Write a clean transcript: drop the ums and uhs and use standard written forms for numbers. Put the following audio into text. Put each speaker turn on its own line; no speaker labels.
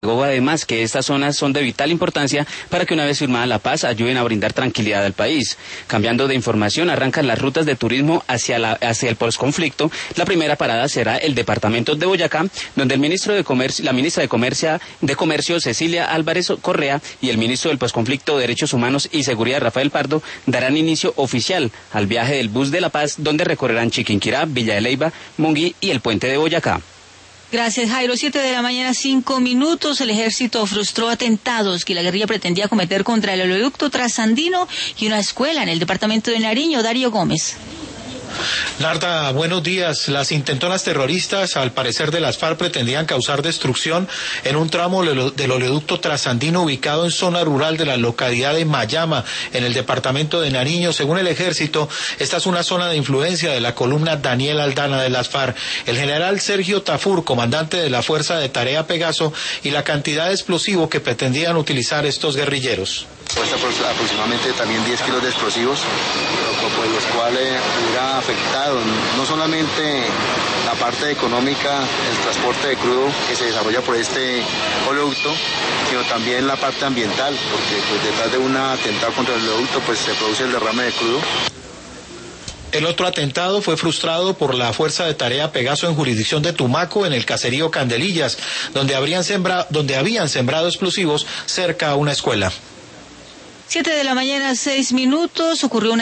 Además que estas zonas son de vital importancia para que una vez firmada la paz ayuden a brindar tranquilidad al país. Cambiando de información, arrancan las rutas de turismo hacia el posconflicto. La primera parada será el departamento de Boyacá, donde el ministro de Comercio, la ministra de Comercio Cecilia Álvarez Correa y el ministro del posconflicto, Derechos Humanos y Seguridad Rafael Pardo darán inicio oficial al viaje del bus de la paz, donde recorrerán Chiquinquirá, Villa de Leyva, Monguí y el puente de Boyacá.
Gracias, Jairo. 7:05 a.m. El ejército frustró atentados que la guerrilla pretendía cometer contra el oleoducto trasandino y una escuela en el departamento de Nariño. Darío Gómez.
Narda, buenos días. Las intentonas terroristas, al parecer de las FARC, pretendían causar destrucción en un tramo del oleoducto trasandino ubicado en zona rural de la localidad de Mayama, en el departamento de Nariño. Según el ejército, esta es una zona de influencia de la columna Daniel Aldana de las FARC. El general Sergio Tafur, comandante de la Fuerza de Tarea Pegaso, y la cantidad de explosivo que pretendían utilizar estos guerrilleros.
Aproximadamente también 10 kilos de explosivos, pues los cuales hubiera afectado no solamente la parte económica, el transporte de crudo que se desarrolla por este oleoducto, sino también la parte ambiental, porque pues detrás de un atentado contra el oleoducto pues se produce el derrame de crudo.
El otro atentado fue frustrado por la Fuerza de Tarea Pegaso en jurisdicción de Tumaco, en el caserío Candelillas, donde habían sembrado explosivos cerca a una escuela.
7:06 a.m. Ocurrió una